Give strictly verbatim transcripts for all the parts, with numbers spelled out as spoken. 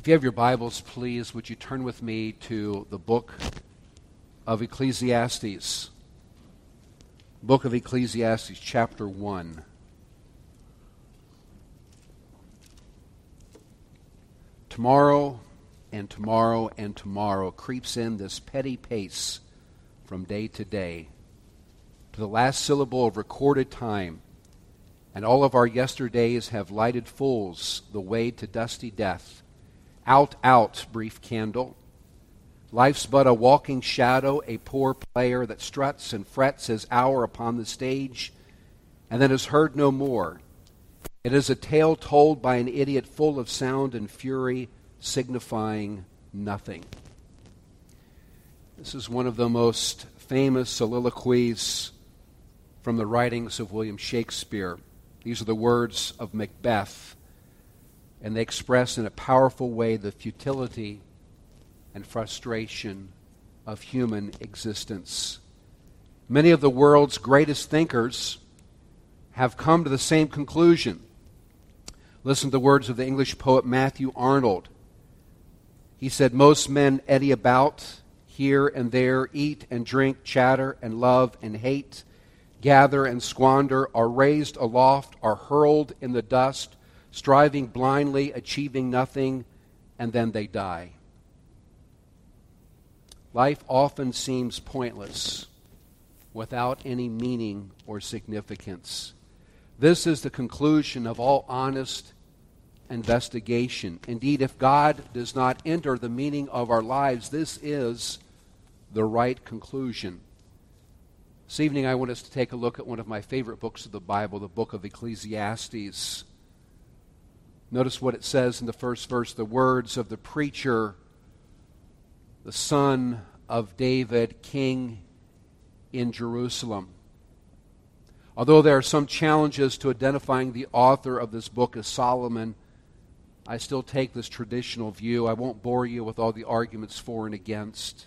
If you have your Bibles, please, would you turn with me to the book of Ecclesiastes. Book of Ecclesiastes, chapter one. Tomorrow and tomorrow and tomorrow creeps in this petty pace from day to day to the last syllable of recorded time, and all of our yesterdays have lighted fools the way to dusty death. Out, out, brief candle. Life's but a walking shadow, a poor player that struts and frets his hour upon the stage, and then is heard no more. It is a tale told by an idiot full of sound and fury, signifying nothing. This is one of the most famous soliloquies from the writings of William Shakespeare. These are the words of Macbeth, and they express in a powerful way the futility and frustration of human existence. Many of the world's greatest thinkers have come to the same conclusion. Listen to the words of the English poet Matthew Arnold. He said, "Most men eddy about, here and there, eat and drink, chatter and love and hate, gather and squander, are raised aloft, are hurled in the dust, striving blindly, achieving nothing, and then they die." Life often seems pointless, without any meaning or significance. This is the conclusion of all honest investigation. Indeed, if God does not enter the meaning of our lives, this is the right conclusion. This evening I want us to take a look at one of my favorite books of the Bible, the book of Ecclesiastes. Notice what it says in the first verse, the words of the preacher, the son of David, king in Jerusalem. Although there are some challenges to identifying the author of this book as Solomon, I still take this traditional view. I won't bore you with all the arguments for and against.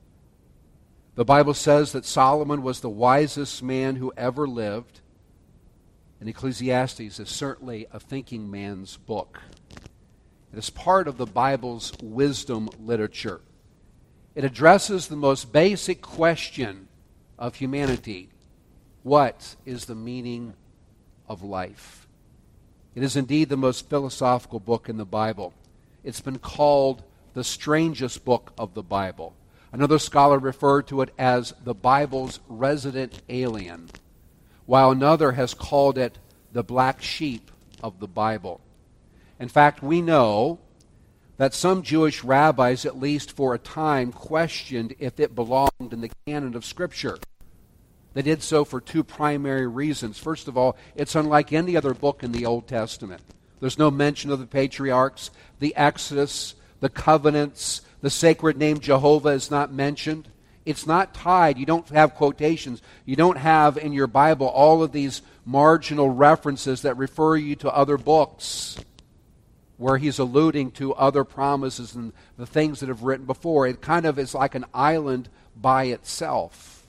The Bible says that Solomon was the wisest man who ever lived, and Ecclesiastes is certainly a thinking man's book. It is part of the Bible's wisdom literature. It addresses the most basic question of humanity: what is the meaning of life? It is indeed the most philosophical book in the Bible. It's been called the strangest book of the Bible. Another scholar referred to it as the Bible's resident alien, while another has called it the black sheep of the Bible. In fact, we know that some Jewish rabbis, at least for a time, questioned if it belonged in the canon of Scripture. They did so for two primary reasons. First of all, it's unlike any other book in the Old Testament. There's no mention of the patriarchs, the Exodus, the covenants, the sacred name Jehovah is not mentioned. It's not tied. You don't have quotations. You don't have in your Bible all of these marginal references that refer you to other books where he's alluding to other promises and the things that have written before. It kind of is like an island by itself.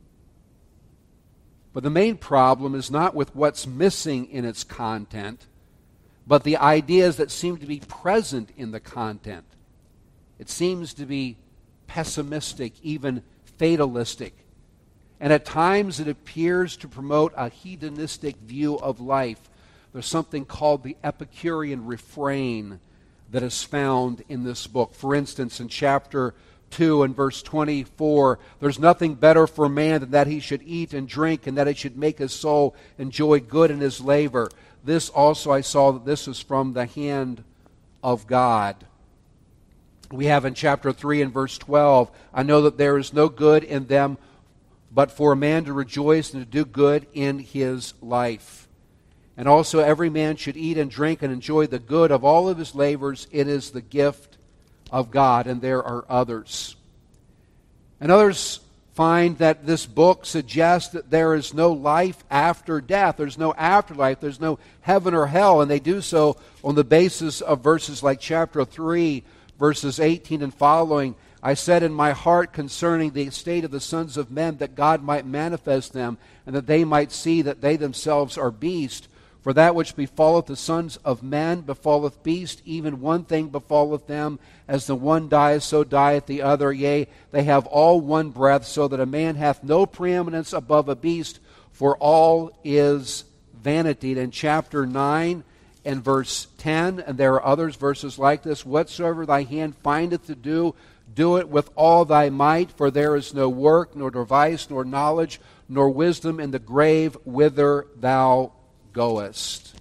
But the main problem is not with what's missing in its content, but the ideas that seem to be present in the content. It seems to be pessimistic, even fatalistic. And at times it appears to promote a hedonistic view of life. There's something called the Epicurean refrain that is found in this book. For instance, in chapter two and verse twenty-four, there's nothing better for a man than that he should eat and drink, and that he should make his soul enjoy good in his labor. This also I saw that this is from the hand of God. We have in chapter three and verse twelve, I know that there is no good in them, but for a man to rejoice and to do good in his life. And also every man should eat and drink and enjoy the good of all of his labors. It is the gift of God. And there are others. And others find that this book suggests that there is no life after death. There's no afterlife. There's no heaven or hell. And they do so on the basis of verses like chapter three, verses eighteen and following. I said in my heart concerning the state of the sons of men that God might manifest them, and that they might see that they themselves are beasts. For that which befalleth the sons of men befalleth beasts, even one thing befalleth them. As the one dieth, so dieth the other. Yea, they have all one breath, so that a man hath no preeminence above a beast, for all is vanity. And in chapter nine and verse ten, and there are others, verses like this, whatsoever thy hand findeth to do, do it with all thy might, for there is no work, nor device, nor knowledge, nor wisdom in the grave whither thou goest.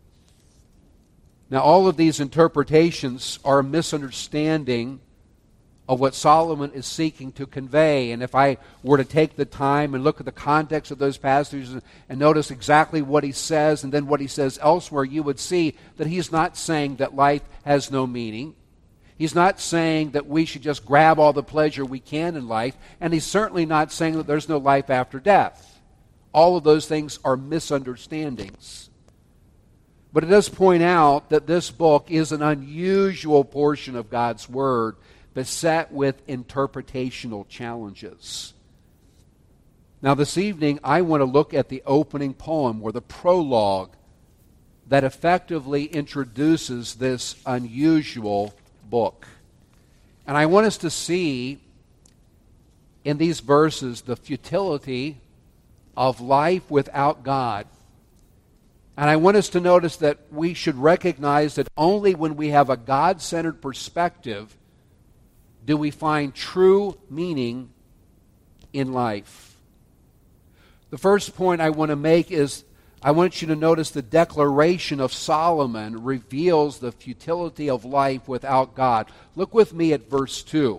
Now, all of these interpretations are a misunderstanding of what Solomon is seeking to convey. And if I were to take the time and look at the context of those passages and notice exactly what he says and then what he says elsewhere, you would see that he's not saying that life has no meaning. He's not saying that we should just grab all the pleasure we can in life. And he's certainly not saying that there's no life after death. All of those things are misunderstandings. But it does point out that this book is an unusual portion of God's Word, beset with interpretational challenges. Now, this evening, I want to look at the opening poem, or the prologue, that effectively introduces this unusual book. And I want us to see in these verses the futility of life without God. And I want us to notice that we should recognize that only when we have a God-centered perspective do we find true meaning in life. The first point I want to make is I want you to notice the declaration of Solomon reveals the futility of life without God. Look with me at verse two.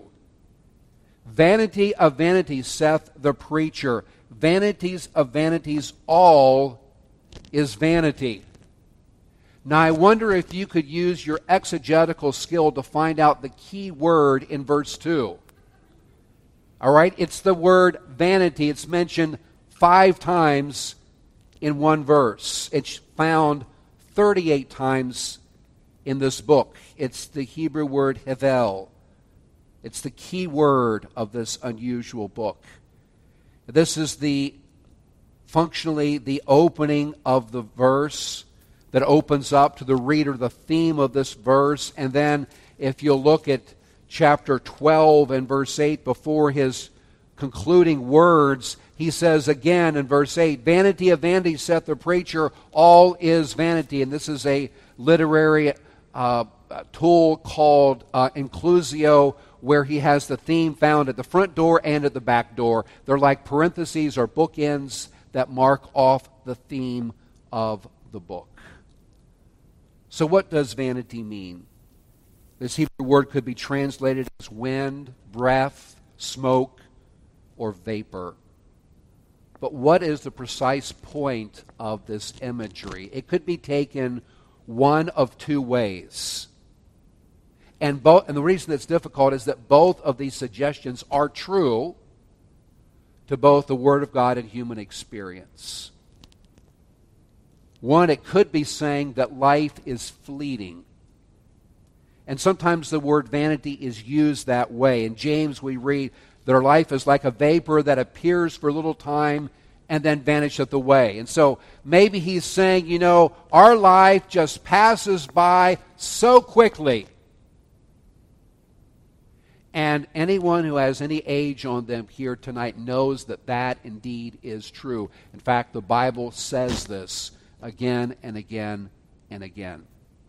Vanity of vanities, saith the preacher. Vanities of vanities, all is vanity. Now, I wonder if you could use your exegetical skill to find out the key word in verse two. All right, it's the word vanity. It's mentioned five times in one verse. It's found thirty-eight times in this book. It's the Hebrew word hevel. It's the key word of this unusual book. This is the functionally the opening of the verse that opens up to the reader the theme of this verse. And then if you'll look at chapter twelve and verse eight, before his concluding words, he says again in verse eight, vanity of vanities, saith the preacher, all is vanity. And this is a literary uh, tool called uh, inclusio, where he has the theme found at the front door and at the back door. They're like parentheses or bookends that mark off the theme of the book. So what does vanity mean? This Hebrew word could be translated as wind, breath, smoke, or vapor. But what is the precise point of this imagery? It could be taken one of two ways. And both, and the reason it's difficult is that both of these suggestions are true to both the Word of God and human experience. One, it could be saying that life is fleeting. And sometimes the word vanity is used that way. In James we read that our life is like a vapor that appears for a little time and then vanisheth away. And so maybe he's saying, you know, our life just passes by so quickly. And anyone who has any age on them here tonight knows that that indeed is true. In fact, the Bible says this again and again and again.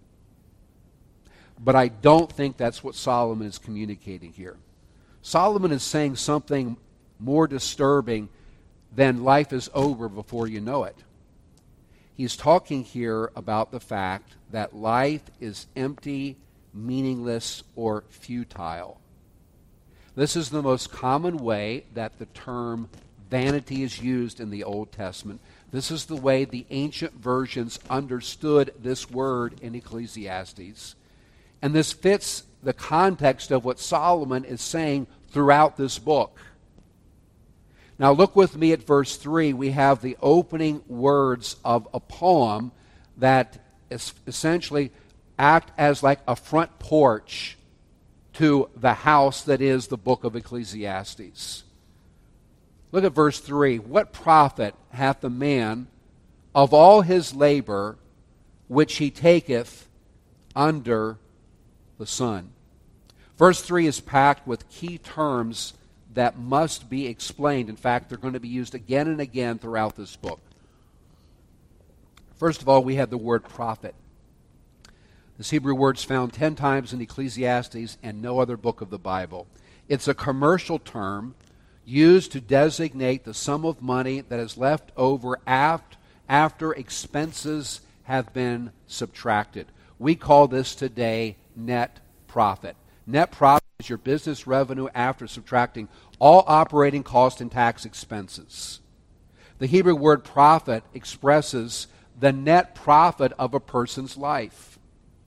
But I don't think that's what Solomon is communicating here. Solomon is saying something more disturbing than life is over before you know it. He's talking here about the fact that life is empty, meaningless, or futile. This is the most common way that the term vanity is used in the Old Testament. This is the way the ancient versions understood this word in Ecclesiastes. And this fits the context of what Solomon is saying throughout this book. Now look with me at verse three. We have the opening words of a poem that is essentially act as like a front porch to the house that is the book of Ecclesiastes. Look at verse three. What profit hath the man of all his labor which he taketh under the sun. Verse three is packed with key terms that must be explained. In fact, they're going to be used again and again throughout this book. First of all, we have the word prophet. This Hebrew word is found ten times in Ecclesiastes and no other book of the Bible. It's a commercial term used to designate the sum of money that is left over after, after expenses have been subtracted. We call this today net profit. Net profit is your business revenue after subtracting all operating cost and tax expenses. The Hebrew word profit expresses the net profit of a person's life.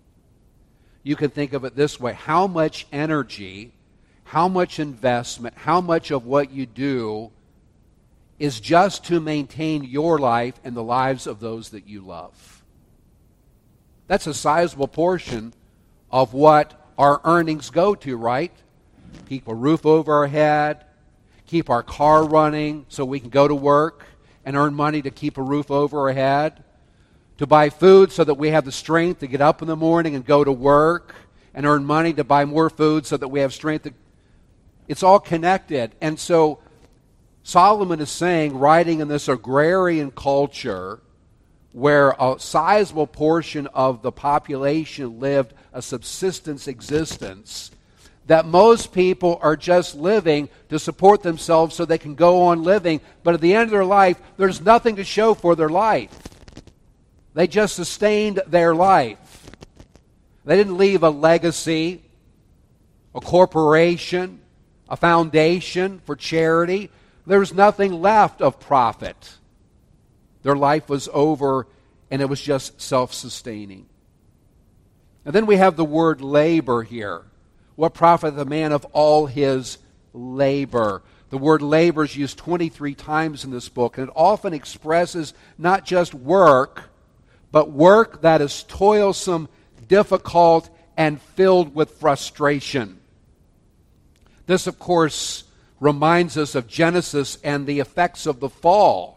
You can think of it this way: how much energy, how much investment, how much of what you do is just to maintain your life and the lives of those that you love. That's a sizable portion of what our earnings go to, right? Keep a roof over our head, keep our car running so we can go to work and earn money to keep a roof over our head, to buy food so that we have the strength to get up in the morning and go to work, and earn money to buy more food so that we have strength to... It's all connected. And so Solomon is saying, writing in this agrarian culture where a sizable portion of the population lived a subsistence existence, that most people are just living to support themselves so they can go on living, but at the end of their life, there's nothing to show for their life. They just sustained their life. They didn't leave a legacy, a corporation, a foundation for charity. There was nothing left of profit. Their life was over, and it was just self-sustaining. And then we have the word labor here. What profiteth the man of all his labor? The word labor is used twenty-three times in this book, and it often expresses not just work, but work that is toilsome, difficult, and filled with frustration. This, of course, reminds us of Genesis and the effects of the fall.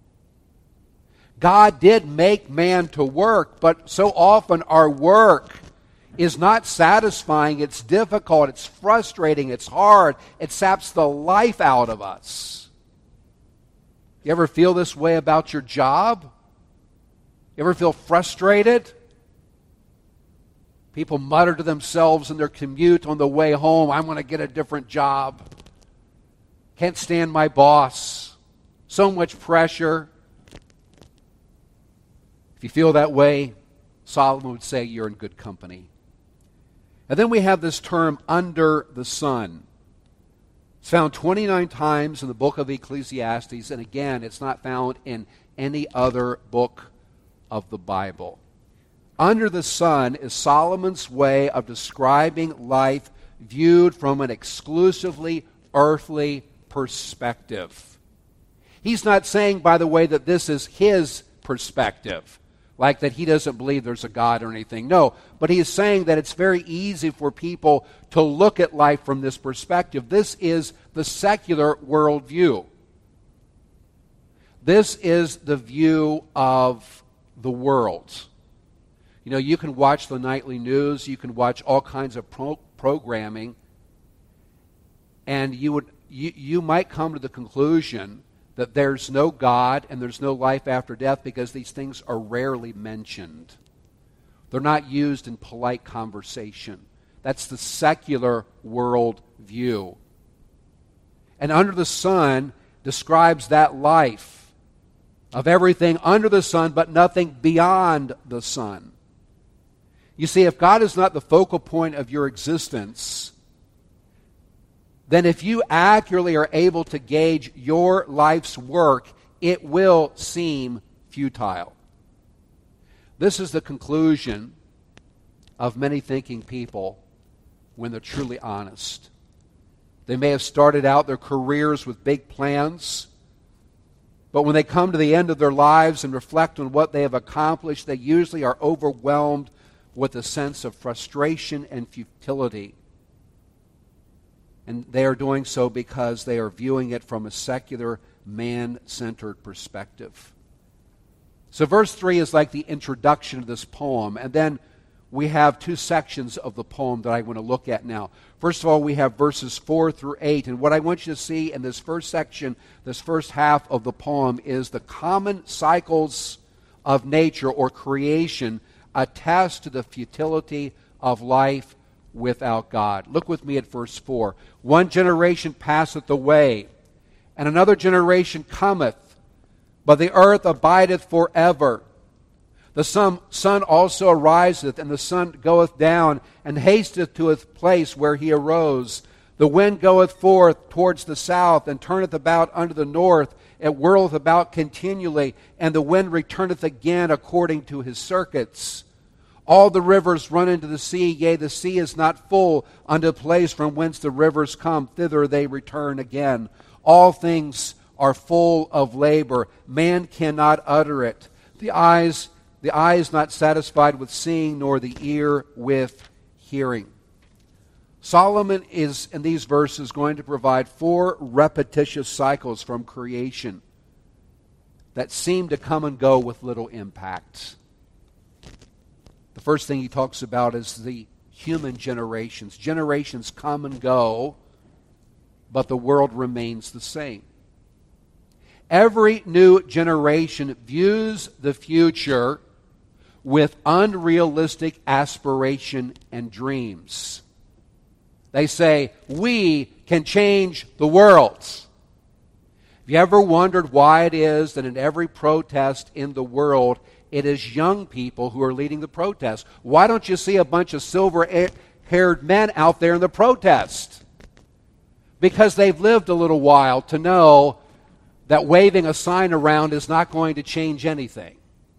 God did make man to work, but so often our work is not satisfying, it's difficult, it's frustrating, it's hard, it saps the life out of us. You ever feel this way about your job? You ever feel frustrated? People mutter to themselves in their commute on the way home, I'm going to get a different job. Can't stand my boss. So much pressure. If you feel that way, Solomon would say you're in good company. And then we have this term, under the sun. It's found twenty-nine times in the book of Ecclesiastes, and again, it's not found in any other book of the Bible. Under the sun is Solomon's way of describing life viewed from an exclusively earthly perspective. He's not saying, by the way, that this is his perspective, like that he doesn't believe there's a God or anything. No, but he is saying that it's very easy for people to look at life from this perspective. This is the secular worldview. This is the view of the world. You know, you can watch the nightly news, you can watch all kinds of pro- programming, and you would you, you might come to the conclusion that there's no God and there's no life after death because these things are rarely mentioned. They're not used in polite conversation. That's the secular world view. And under the sun describes that life of everything under the sun but nothing beyond the sun. You see, if God is not the focal point of your existence, then if you accurately are able to gauge your life's work, it will seem futile. This is the conclusion of many thinking people when they're truly honest. They may have started out their careers with big plans, but when they come to the end of their lives and reflect on what they have accomplished, they usually are overwhelmed with a sense of frustration and futility. And they are doing so because they are viewing it from a secular, man-centered perspective. So verse three is like the introduction of this poem, and then we have two sections of the poem that I want to look at now. First of all, we have verses four through eight, and what I want you to see in this first section, this first half of the poem, is the common cycles of nature or creation attest to the futility of life without God. Look with me at verse four. One generation passeth away, and another generation cometh, but the earth abideth forever. The sun, sun also ariseth, and the sun goeth down, and hasteth to his place where he arose. The wind goeth forth towards the south, and turneth about unto the north. It whirleth about continually, and the wind returneth again according to his circuits. All the rivers run into the sea, yea, the sea is not full unto the place from whence the rivers come, thither they return again. All things are full of labor. Man cannot utter it. The eyes The eye is not satisfied with seeing, nor the ear with hearing. Solomon is, in these verses, going to provide four repetitious cycles from creation that seem to come and go with little impact. The first thing he talks about is the human generations. Generations come and go, but the world remains the same. Every new generation views the future with unrealistic aspiration and dreams. They say, we can change the world. Have you ever wondered why it is that in every protest in the world, it is young people who are leading the protest? Why don't you see a bunch of silver-haired men out there in the protest? Because they've lived a little while to know that waving a sign around is not going to change anything.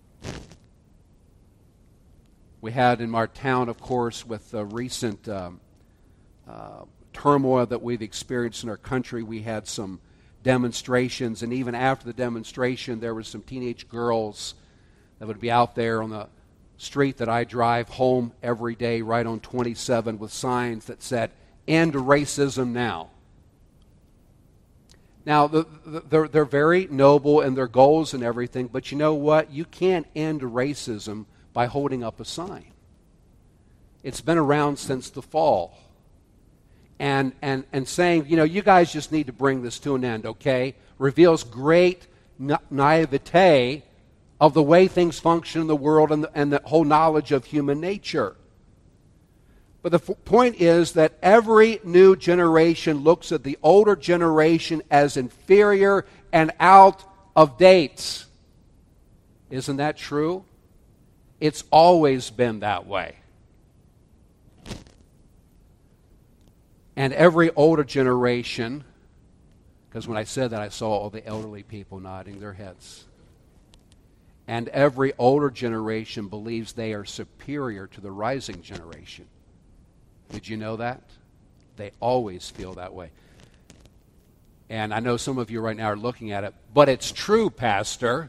We had in our town, of course, with the recent um, uh, turmoil that we've experienced in our country, we had some demonstrations, and even after the demonstration, there were some teenage girls that would be out there on the street that I drive home every day, right on twenty-seven, with signs that said, "End racism now." Now, the, the, they're, they're very noble in their goals and everything, but you know what? You can't end racism by holding up a sign. It's been around since the fall. And, and, and saying, you know, you guys just need to bring this to an end, okay? Reveals great na- naivete of the way things function in the world and the, and the whole knowledge of human nature. But the f- point is that every new generation looks at the older generation as inferior and out of date. Isn't that true? It's always been that way. And every older generation, because when I said that, I saw all the elderly people nodding their heads. And every older generation believes they are superior to the rising generation. Did you know that? They always feel that way. And I know some of you right now are looking at it, but it's true, Pastor.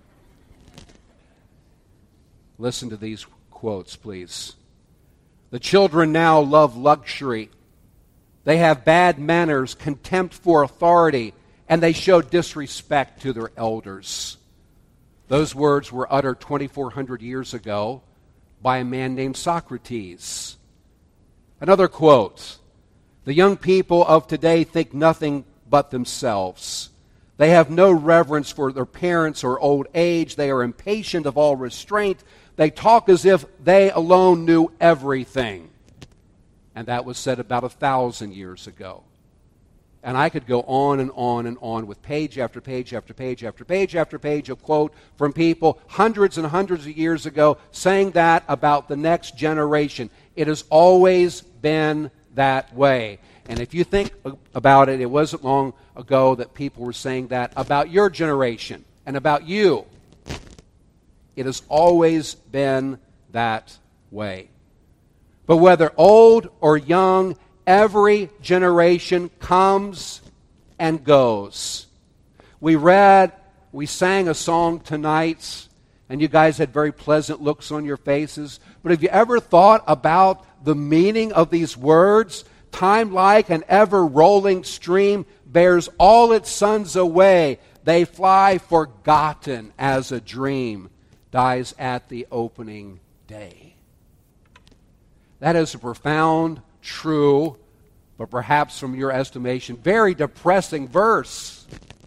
Listen to these quotes, please. The children now love luxury. They have bad manners, contempt for authority, and they show disrespect to their elders. Those words were uttered twenty-four hundred years ago by a man named Socrates. Another quote. The young people of today think nothing but themselves. They have no reverence for their parents or old age. They are impatient of all restraint. They talk as if they alone knew everything. And that was said about a thousand years ago. And I could go on and on and on with page after page after page after page after page of quote from people hundreds and hundreds of years ago saying that about the next generation. It has always been that way. And if you think about it, it wasn't long ago that people were saying that about your generation and about you. It has always been that way. But whether old or young, every generation comes and goes. We read, we sang a song tonight, and you guys had very pleasant looks on your faces. But have you ever thought about the meaning of these words? Time like an ever-rolling stream bears all its sons away. They fly forgotten as a dream dies at the opening day. That is a profound, true, but perhaps from your estimation, very depressing verse.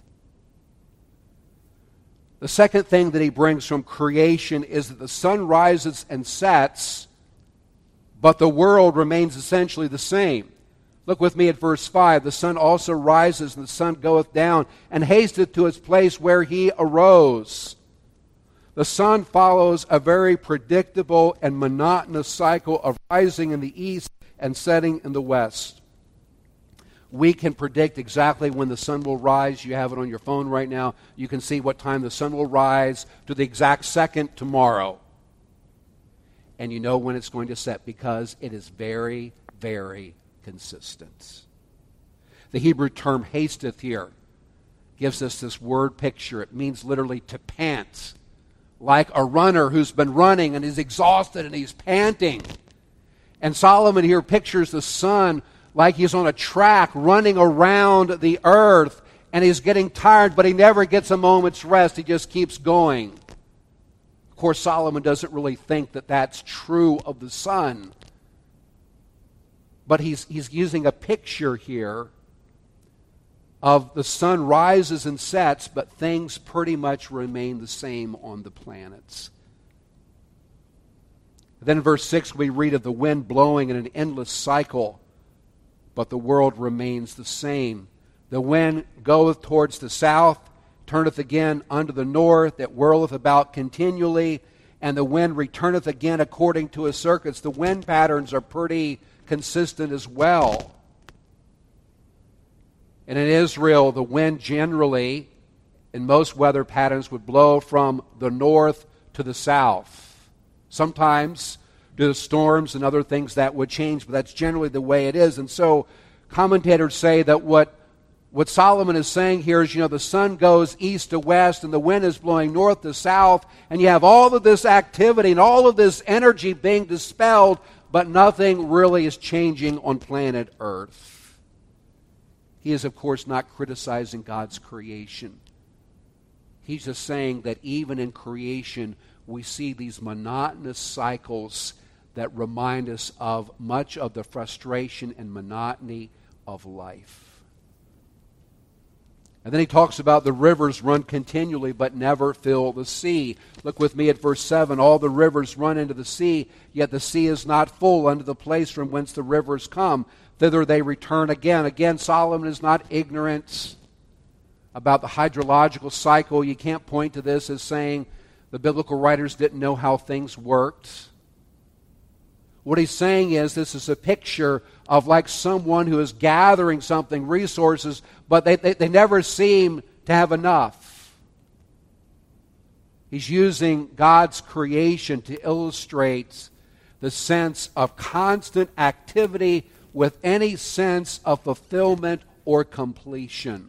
The second thing that he brings from creation is that the sun rises and sets, but the world remains essentially the same. Look with me at verse five. The sun also rises, and the sun goeth down, and hasteth to its place where he arose. The sun follows a very predictable and monotonous cycle of rising in the east and setting in the west. We can predict exactly when the sun will rise. You have it on your phone right now. You can see what time the sun will rise to the exact second tomorrow. And you know when it's going to set because it is very, very consistent. The Hebrew term hasteth here gives us this word picture. It means literally to pant, like a runner who's been running and is exhausted and he's panting. And Solomon here pictures the sun like he's on a track running around the earth, and he's getting tired, but he never gets a moment's rest. He just keeps going. Of course, Solomon doesn't really think that that's true of the sun. But he's, he's using a picture here of the sun rises and sets, but things pretty much remain the same on the planets. Then in verse six, we read of the wind blowing in an endless cycle, but the world remains the same. The wind goeth towards the south, turneth again unto the north, it whirleth about continually, and the wind returneth again according to his circuits. The wind patterns are pretty consistent as well. And in Israel, the wind generally, in most weather patterns, would blow from the north to the south. Sometimes due to storms and other things that would change, but that's generally the way it is. And so commentators say that what, what Solomon is saying here is, you know, the sun goes east to west and the wind is blowing north to south, and you have all of this activity and all of this energy being dispelled, but nothing really is changing on planet Earth. He is, of course, not criticizing God's creation. He's just saying that even in creation, we see these monotonous cycles that remind us of much of the frustration and monotony of life. And then he talks about the rivers run continually but never fill the sea. Look with me at verse seven. All the rivers run into the sea, yet the sea is not full unto the place from whence the rivers come. Thither they return again. Again, Solomon is not ignorant about the hydrological cycle. You can't point to this as saying the biblical writers didn't know how things worked. What he's saying is this is a picture of like someone who is gathering something, resources, but they, they, they never seem to have enough. He's using God's creation to illustrate the sense of constant activity with any sense of fulfillment or completion.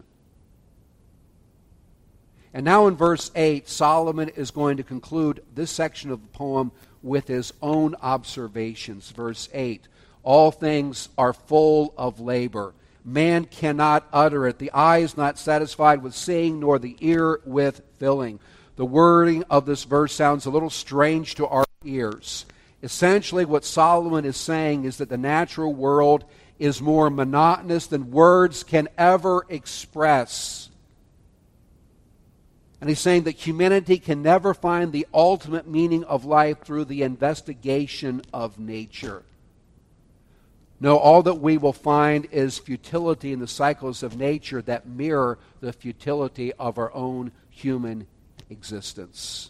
And now in verse eight, Solomon is going to conclude this section of the poem with his own observations. Verse eight, all things are full of labor. Man cannot utter it. The eye is not satisfied with seeing, nor the ear with filling. The wording of this verse sounds a little strange to our ears. Essentially, what Solomon is saying is that the natural world is more monotonous than words can ever express. And he's saying that humanity can never find the ultimate meaning of life through the investigation of nature. No, all that we will find is futility in the cycles of nature that mirror the futility of our own human existence.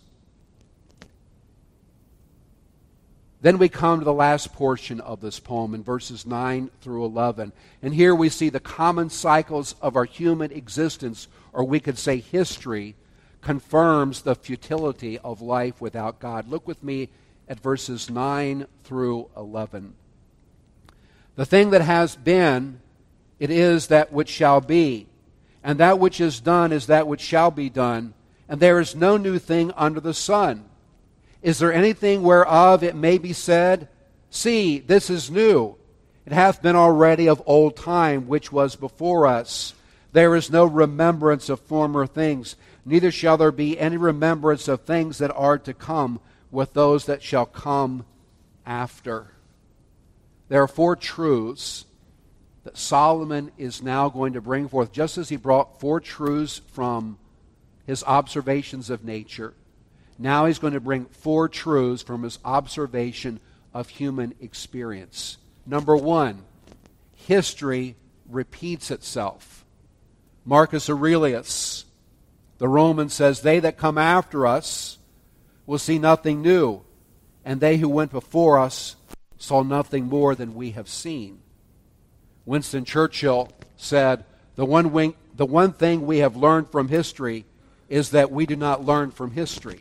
Then we come to the last portion of this poem in verses nine through eleven. And here we see the common cycles of our human existence, or we could say history, confirms the futility of life without God. Look with me at verses nine through eleven. The thing that has been, it is that which shall be, and that which is done is that which shall be done, and there is no new thing under the sun. Is there anything whereof it may be said, see, this is new? It hath been already of old time, which was before us. there is no remembrance of former things, neither shall there be any remembrance of things that are to come with those that shall come after. There are four truths that Solomon is now going to bring forth, just as he brought four truths from his observations of nature. Now he's going to bring four truths from his observation of human experience. Number one, history repeats itself. Marcus Aurelius, the Roman, says, "They that come after us will see nothing new, and they who went before us saw nothing more than we have seen." Winston Churchill said, the one, wing, the one thing we have learned from history is that we do not learn from history.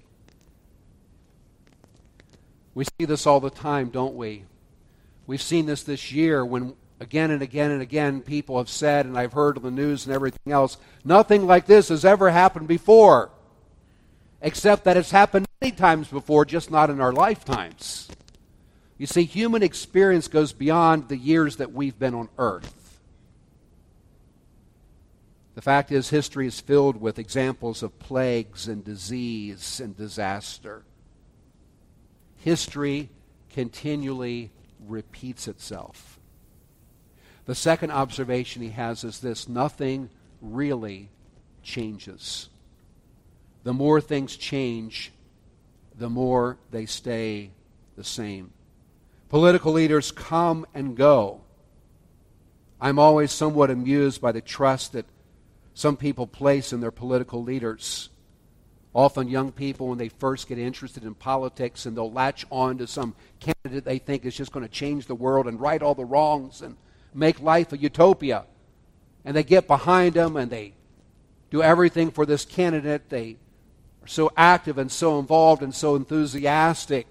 We see this all the time, don't we? We've seen this this year when again and again and again people have said, and I've heard on the news and everything else, nothing like this has ever happened before, except that it's happened many times before, just not in our lifetimes. You see, human experience goes beyond the years that we've been on earth. The fact is, history is filled with examples of plagues and disease and disaster. History continually repeats itself. The second observation he has is this: nothing really changes. The more things change, the more they stay the same. Political leaders come and go. I'm always somewhat amused by the trust that some people place in their political leaders. Often young people, when they first get interested in politics, and they'll latch on to some candidate they think is just going to change the world and right all the wrongs and make life a utopia. And they get behind them and they do everything for this candidate. They are so active and so involved and so enthusiastic.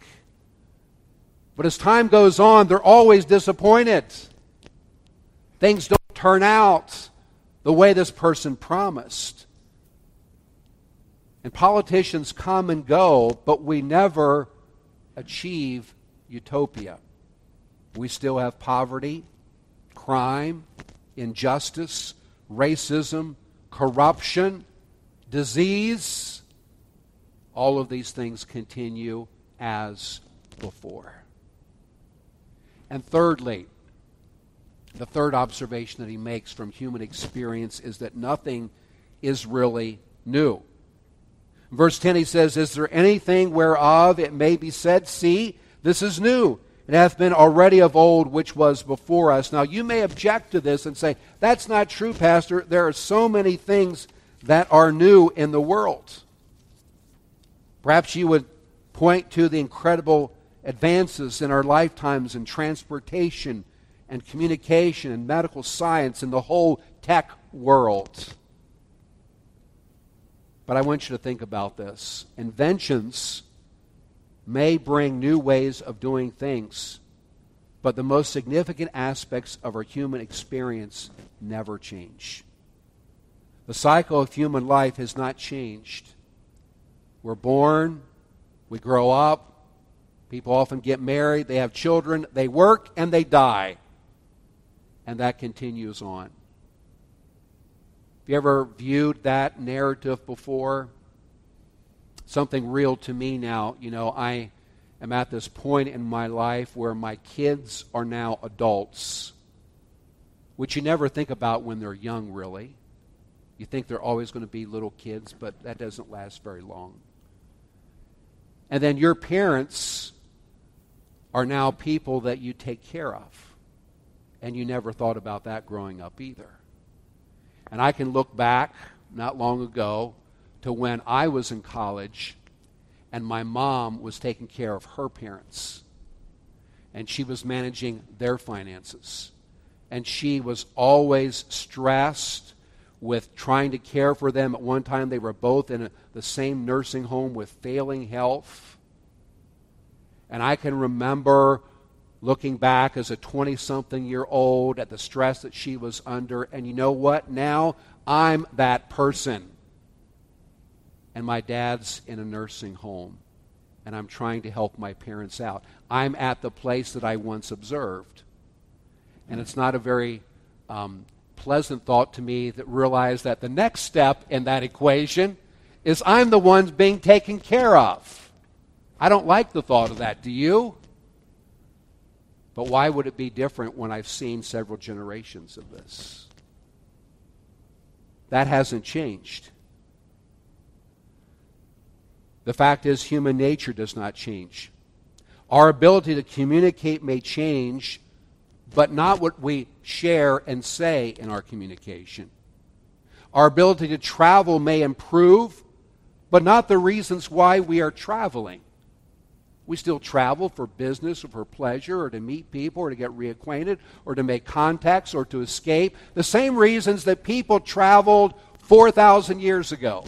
But as time goes on, they're always disappointed. Things don't turn out the way this person promised. And politicians come and go, but we never achieve utopia. We still have poverty, crime, injustice, racism, corruption, disease. All of these things continue as before. And thirdly, the third observation that he makes from human experience is that nothing is really new. In verse ten he says, "Is there anything whereof it may be said, See, this is new. It hath been already of old, which was before us." Now you may object to this and say, that's not true, Pastor. There are so many things that are new in the world. Perhaps you would point to the incredible advances in our lifetimes in transportation and communication and medical science and the whole tech world. But I want you to think about this. Inventions may bring new ways of doing things, but the most significant aspects of our human experience never change. The cycle of human life has not changed. We're born, we grow up, people often get married, they have children, they work, and they die. And that continues on. Have you ever viewed that narrative before? Something real to me now. You know, I am at this point in my life where my kids are now adults, which you never think about when they're young, really. You think they're always going to be little kids, but that doesn't last very long. And then your parents are now people that you take care of. And you never thought about that growing up either. And I can look back not long ago to when I was in college and my mom was taking care of her parents. And she was managing their finances. And she was always stressed with trying to care for them. At one time they were both in a, the same nursing home with failing health. And I can remember looking back as a twenty-something-year-old at the stress that she was under. And you know what? Now I'm that person. And my dad's in a nursing home. And I'm trying to help my parents out. I'm at the place that I once observed. And it's not a very um, unpleasant thought to me that realized that the next step in that equation is I'm the one being taken care of. I don't like the thought of that. Do you? But why would it be different when I've seen several generations of this? That hasn't changed. The fact is, human nature does not change. Our ability to communicate may change, but not what we share and say in our communication. Our ability to travel may improve, but not the reasons why we are traveling. We still travel for business or for pleasure or to meet people or to get reacquainted or to make contacts or to escape. The same reasons that people traveled four thousand years ago.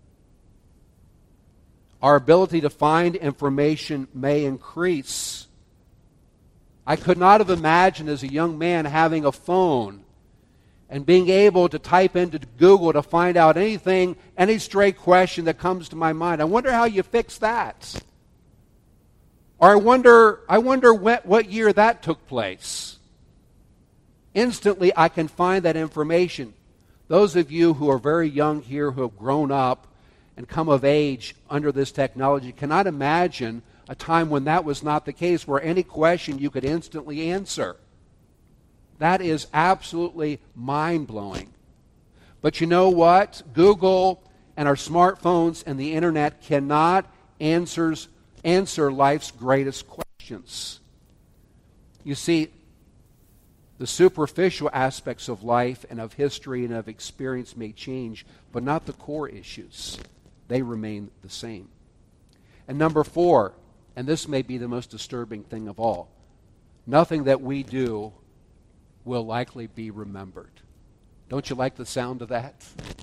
Our ability to find information may increase. I could not have imagined as a young man having a phone and being able to type into Google to find out anything, any stray question that comes to my mind. I wonder how you fix that. Or I wonder, I wonder what, what year that took place. Instantly, I can find that information. Those of you who are very young here, who have grown up and come of age under this technology, cannot imagine a time when that was not the case, where any question you could instantly answer. That is absolutely mind-blowing. But you know what? Google and our smartphones and the internet cannot answers, answer life's greatest questions. You see, the superficial aspects of life and of history and of experience may change, but not the core issues. They remain the same. And number four, and this may be the most disturbing thing of all, nothing that we do will likely be remembered. Don't you like the sound of that?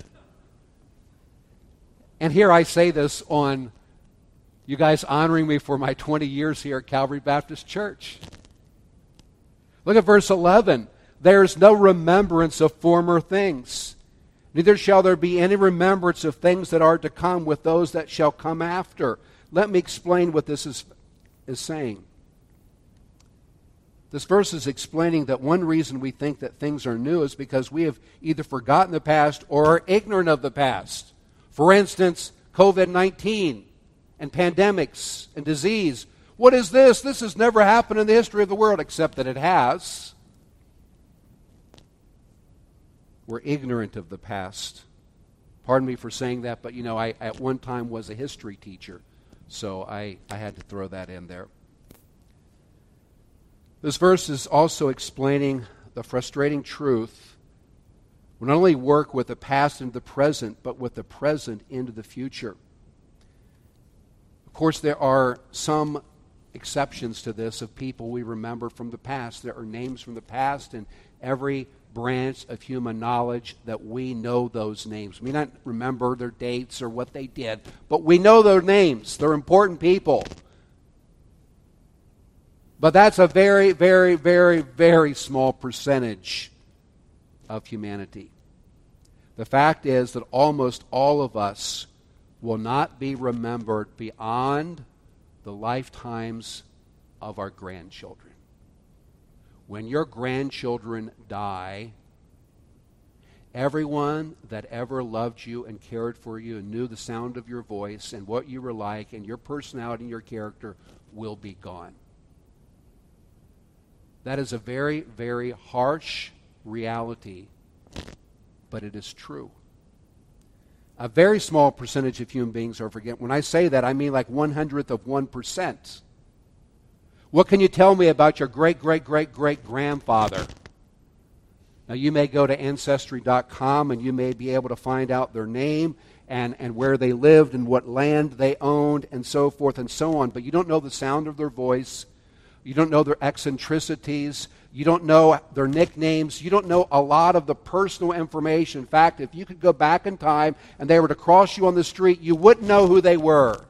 And here I say this on you guys honoring me for my twenty years here at Calvary Baptist Church. Look at verse eleven. There is no remembrance of former things, neither shall there be any remembrance of things that are to come with those that shall come after. Let me explain what this is, is saying. This verse is explaining that one reason we think that things are new is because we have either forgotten the past or are ignorant of the past. For instance, covid nineteen and pandemics and disease. What is this? This has never happened in the history of the world, except that it has. We're ignorant of the past. Pardon me for saying that, but you know, I at one time was a history teacher, so I, I had to throw that in there. This verse is also explaining the frustrating truth. We not only work with the past into the present, but with the present into the future. Of course, there are some exceptions to this of people we remember from the past. There are names from the past in every branch of human knowledge that we know those names. We may not remember their dates or what they did, but we know their names. They're important people. But that's a very, very, very, very small percentage of humanity. The fact is that almost all of us will not be remembered beyond the lifetimes of our grandchildren. When your grandchildren die, everyone that ever loved you and cared for you and knew the sound of your voice and what you were like and your personality and your character will be gone. That is a very, very harsh reality, but it is true. A very small percentage of human beings are forgetting. When I say that, I mean like one hundredth of one percent. What can you tell me about your great, great, great, great grandfather? Now, you may go to Ancestry dot com and you may be able to find out their name and, and where they lived and what land they owned and so forth and so on, but you don't know the sound of their voice. You don't know their eccentricities. You don't know their nicknames. You don't know a lot of the personal information. In fact, if you could go back in time and they were to cross you on the street, you wouldn't know who they were.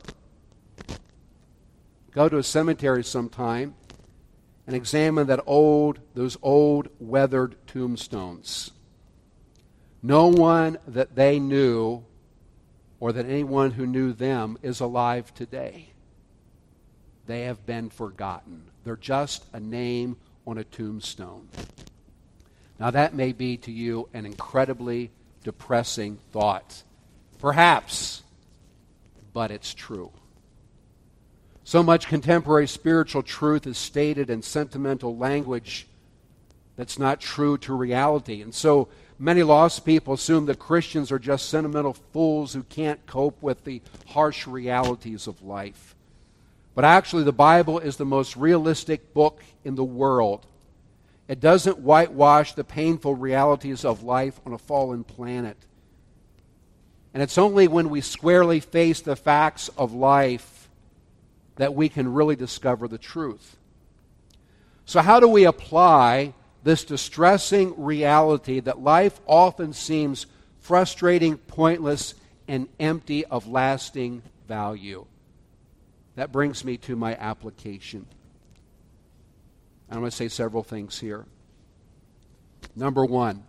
Go to a cemetery sometime and examine that old, those old weathered tombstones. No one that they knew or that anyone who knew them is alive today. They have been forgotten. They're just a name on a tombstone. Now that may be to you an incredibly depressing thought. Perhaps, but it's true. So much contemporary spiritual truth is stated in sentimental language that's not true to reality. And so many lost people assume that Christians are just sentimental fools who can't cope with the harsh realities of life. But actually, the Bible is the most realistic book in the world. It doesn't whitewash the painful realities of life on a fallen planet. And it's only when we squarely face the facts of life that we can really discover the truth. So how do we apply this distressing reality that life often seems frustrating, pointless, and empty of lasting value? That brings me to my application. I'm going to say several things here. Number one,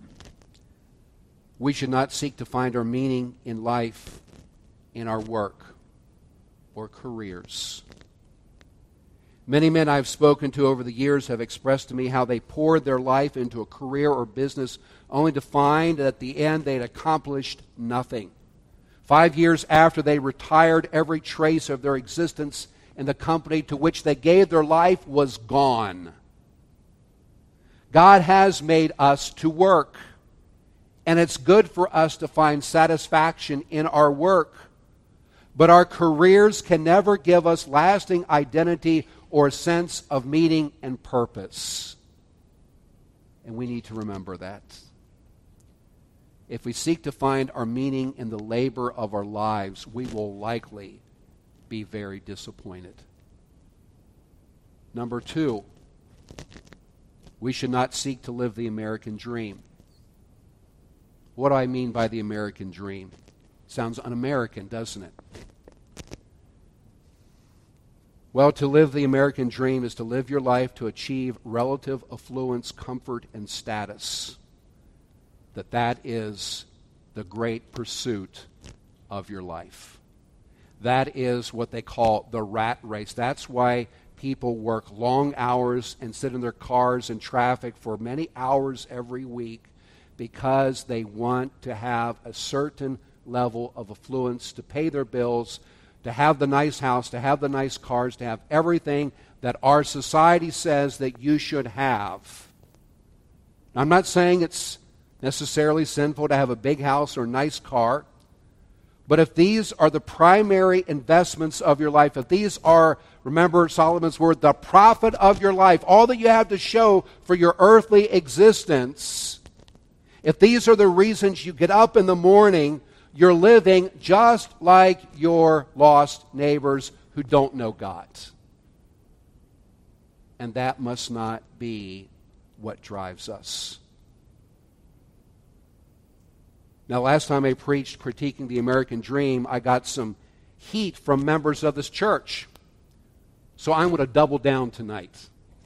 we should not seek to find our meaning in life in our work or careers. Many men I've spoken to over the years have expressed to me how they poured their life into a career or business only to find that at the end they'd accomplished nothing. Five years after they retired, every trace of their existence in the company to which they gave their life was gone. God has made us to work, and it's good for us to find satisfaction in our work. But our careers can never give us lasting identity or sense of meaning and purpose. And we need to remember that. If we seek to find our meaning in the labor of our lives, we will likely be very disappointed. Number two, we should not seek to live the American dream. What do I mean by the American dream? Sounds un-American, doesn't it? Well, to live the American dream is to live your life to achieve relative affluence, comfort, and status. That that is the great pursuit of your life. That is what they call the rat race. That's why people work long hours and sit in their cars in traffic for many hours every week, because they want to have a certain level of affluence to pay their bills, to have the nice house, to have the nice cars, to have everything that our society says that you should have. Now, I'm not saying it's necessarily sinful to have a big house or a nice car, but if these are the primary investments of your life, if these are, remember Solomon's word, the profit of your life, all that you have to show for your earthly existence, if these are the reasons you get up in the morning, you're living just like your lost neighbors who don't know God. And that must not be what drives us. Now, last time I preached critiquing the American dream, I got some heat from members of this church. So I'm going to double down tonight.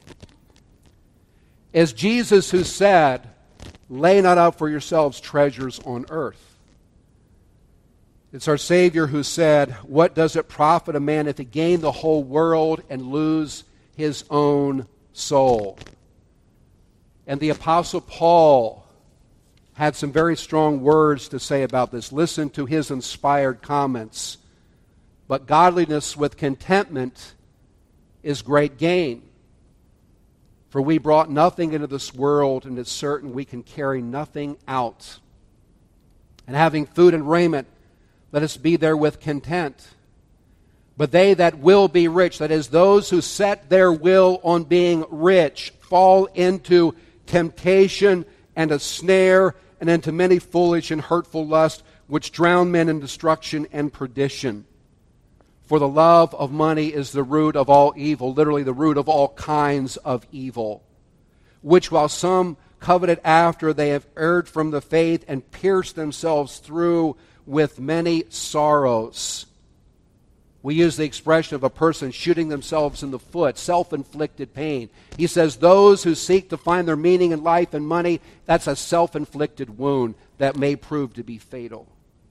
As Jesus who said, "Lay not up for yourselves treasures on earth." It's our Savior who said, "What does it profit a man if he gain the whole world and lose his own soul?" And the Apostle Paul had some very strong words to say about this. Listen to his inspired comments. "But godliness with contentment is great gain. For we brought nothing into this world, and it's certain we can carry nothing out. And having food and raiment, let us be therewith content. But they that will be rich," that is, those who set their will on being rich, "fall into temptation and a snare, and into many foolish and hurtful lusts, which drown men in destruction and perdition. For the love of money is the root of all evil," literally the root of all kinds of evil, "which while some coveted after, they have erred from the faith and pierced themselves through with many sorrows." We use the expression of a person shooting themselves in the foot, self-inflicted pain. He says those who seek to find their meaning in life and money, that's a self-inflicted wound that may prove to be fatal.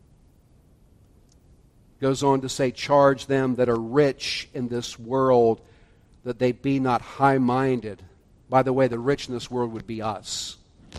Goes on to say, "Charge them that are rich in this world that they be not high-minded." By the way, the rich in this world would be us.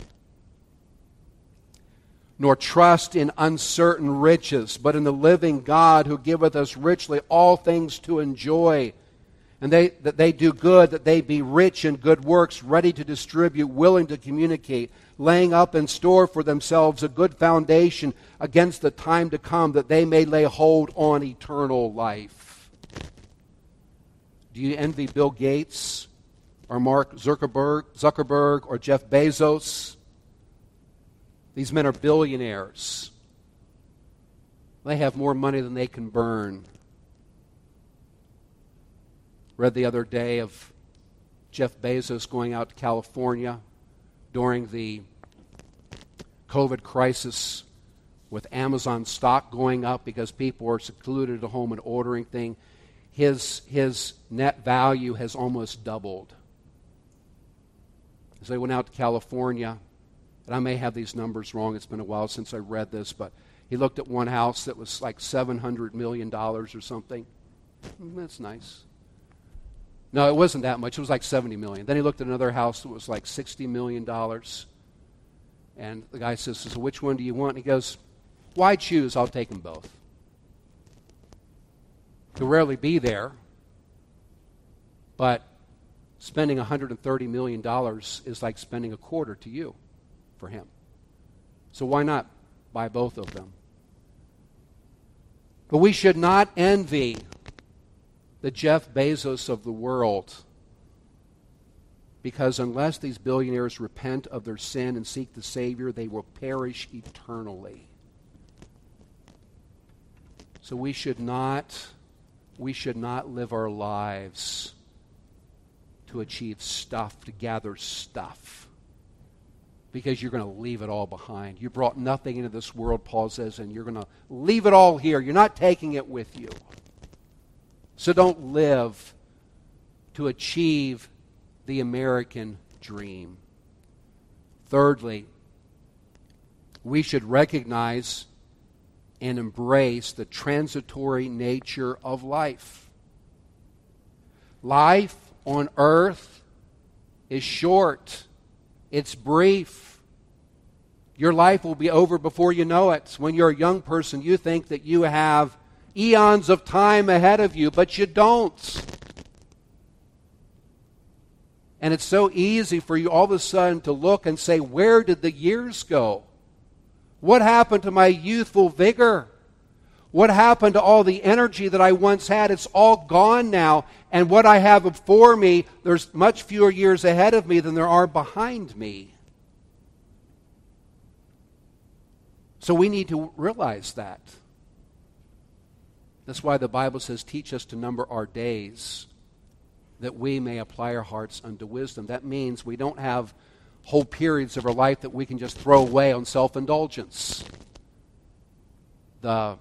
nor trust in uncertain riches, but in the living God who giveth us richly all things to enjoy. And they, that they do good, that they be rich in good works, ready to distribute, willing to communicate, laying up in store for themselves a good foundation against the time to come, that they may lay hold on eternal life. Do you envy Bill Gates or Mark Zuckerberg, Zuckerberg or Jeff Bezos? These men are billionaires. They have more money than they can burn. Read the other day of Jeff Bezos going out to California during the COVID crisis with Amazon stock going up because people are secluded at home and ordering things. His, his net value has almost doubled. As they went out to California, and I may have these numbers wrong, it's been a while since I read this, but he looked at one house that was like seven hundred million dollars or something. That's nice. No, it wasn't that much. It was like seventy million dollars. Then he looked at another house that was like sixty million dollars. And the guy says, so which one do you want? And he goes, why choose? I'll take them both. He'll rarely be there, but spending one hundred thirty million dollars is like spending a quarter to you for him. So why not buy both of them? But we should not envy the Jeff Bezos of the world, because unless these billionaires repent of their sin and seek the Savior, they will perish eternally. So we should not, we should not live our lives to achieve stuff, to gather stuff, because you're going to leave it all behind. You brought nothing into this world, Paul says, and you're going to leave it all here. You're not taking it with you. So don't live to achieve the American dream. Thirdly, we should recognize and embrace the transitory nature of life. Life on earth is short. It's brief. Your life will be over before you know it. When you're a young person, you think that you have eons of time ahead of you, but you don't. And it's so easy for you all of a sudden to look and say, where did the years go? What happened to my youthful vigor? What happened to all the energy that I once had? It's all gone now. And what I have before me, there's much fewer years ahead of me than there are behind me. So we need to realize that. That's why the Bible says, teach us to number our days, that we may apply our hearts unto wisdom. That means we don't have whole periods of our life that we can just throw away on self-indulgence. The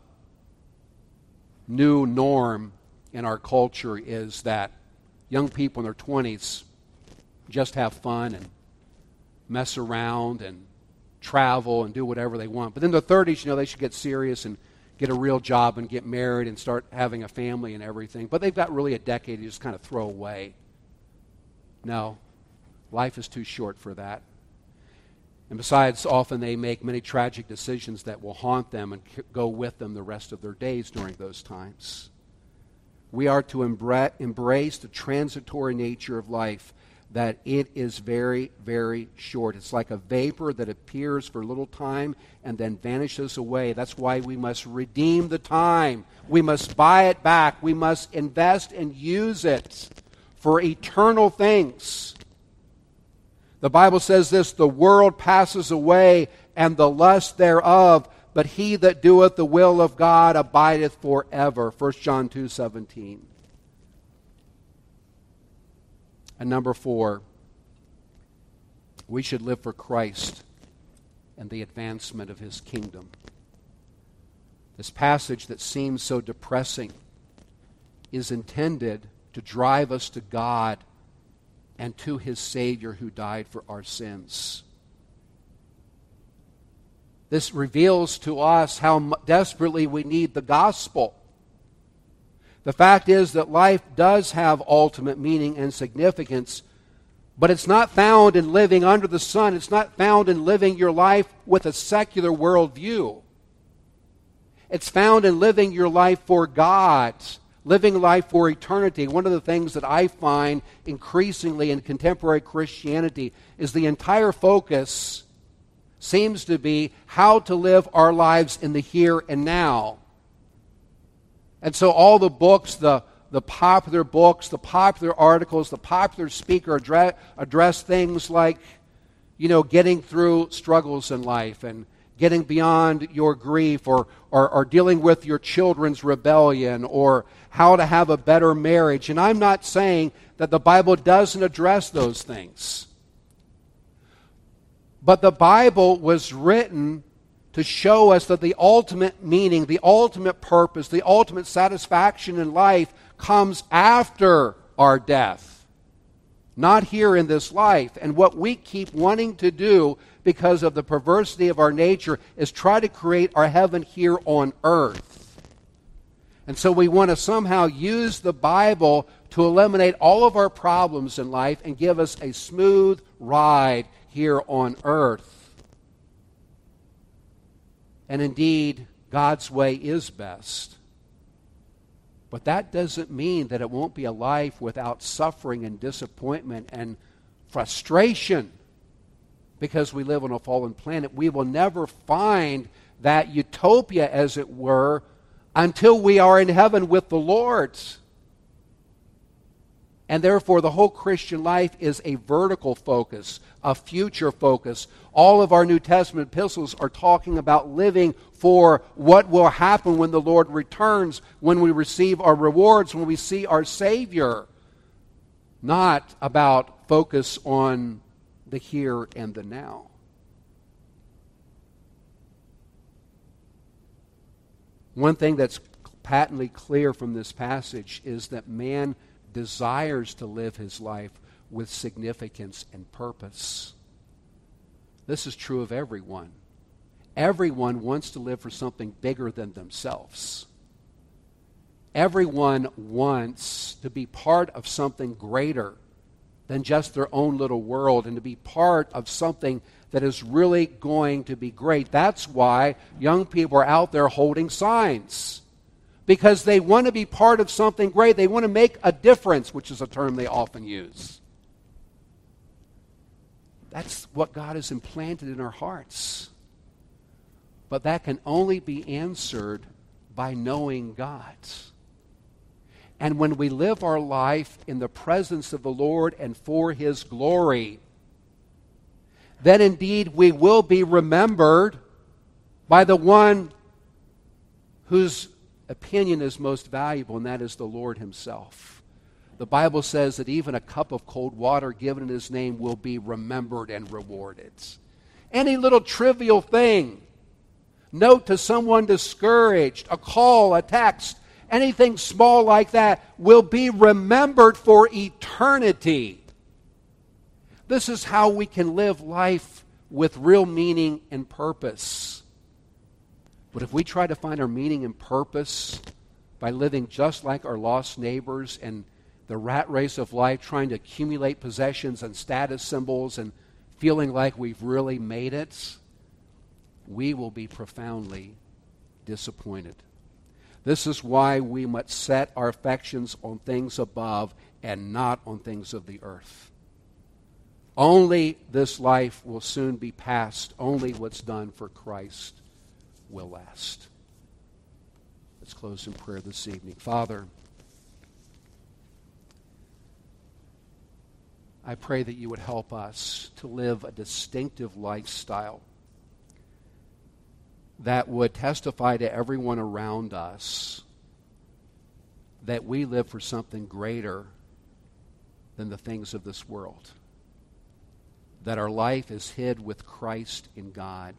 new norm in our culture is that young people in their twenties just have fun and mess around and travel and do whatever they want. But in their thirties, you know, they should get serious and get a real job and get married and start having a family and everything. But they've got really a decade to just kind of throw away. No, life is too short for that. And besides, often they make many tragic decisions that will haunt them and go with them the rest of their days during those times. We are to embra- embrace the transitory nature of life, that it is very, very short. It's like a vapor that appears for a little time and then vanishes away. That's why we must redeem the time. We must buy it back. We must invest and use it for eternal things. The Bible says this, the world passes away and the lust thereof, but he that doeth the will of God abideth forever. First John two seventeen. And number four, we should live for Christ and the advancement of his kingdom. This passage that seems so depressing is intended to drive us to God and to his Savior who died for our sins. This reveals to us how desperately we need the gospel. The fact is that life does have ultimate meaning and significance, But it's not found in living under the sun. It's not found in living your life with a secular worldview. It's found in living your life for God, living life for eternity. One of the things that I find increasingly in contemporary Christianity is the entire focus seems to be how to live our lives in the here and now. And so all the books, the The popular books, the popular articles, the popular speaker address, address things like, you know, getting through struggles in life and getting beyond your grief, or, or, or dealing with your children's rebellion, or how to have a better marriage. And I'm not saying that the Bible doesn't address those things. But the Bible was written to show us that the ultimate meaning, the ultimate purpose, the ultimate satisfaction in life comes after our death, not here in this life. And what we keep wanting to do because of the perversity of our nature is try to create our heaven here on earth. And so we want to somehow use the Bible to eliminate all of our problems in life and give us a smooth ride here on earth. And indeed, God's way is best. But that doesn't mean that it won't be a life without suffering and disappointment and frustration, because we live on a fallen planet. We will never find that utopia, as it were, until we are in heaven with the Lord. And therefore, the whole Christian life is a vertical focus, a future focus. All of our New Testament epistles are talking about living for what will happen when the Lord returns, when we receive our rewards, when we see our Savior. Not about focus on the here and the now. One thing that's patently clear from this passage is that man desires to live his life with significance and purpose. This is true of everyone. Everyone wants to live for something bigger than themselves. Everyone wants to be part of something greater than just their own little world, and to be part of something that is really going to be great. That's why young people are out there holding signs. Because they want to be part of something great. They want to make a difference, which is a term they often use. That's what God has implanted in our hearts. But that can only be answered by knowing God. And when we live our life in the presence of the Lord and for His glory, then indeed we will be remembered by the one whose opinion is most valuable, and that is the Lord Himself. The Bible says that even a cup of cold water given in His name will be remembered and rewarded. Any little trivial thing, note to someone discouraged, a call, a text, anything small like that will be remembered for eternity. This is how we can live life with real meaning and purpose. But if we try to find our meaning and purpose by living just like our lost neighbors and the rat race of life, trying to accumulate possessions and status symbols and feeling like we've really made it, we will be profoundly disappointed. This is why we must set our affections on things above and not on things of the earth. Only this life will soon be past. Only what's done for Christ will last. Let's close in prayer this evening. Father, I pray that you would help us to live a distinctive lifestyle that would testify to everyone around us that we live for something greater than the things of this world. That our life is hid with Christ in God.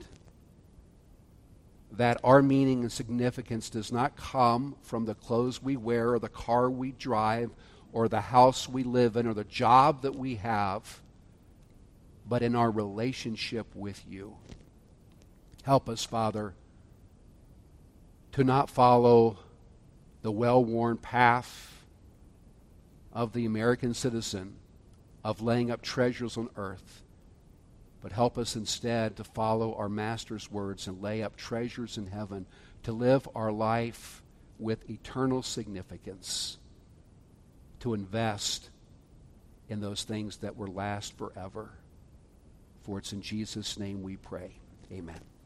That our meaning and significance does not come from the clothes we wear or the car we drive or the house we live in or the job that we have, but in our relationship with you. Help us, Father, to not follow the well-worn path of the American citizen of laying up treasures on earth, but help us instead to follow our Master's words and lay up treasures in heaven, to live our life with eternal significance, to invest in those things that will last forever. For it's in Jesus' name we pray. Amen.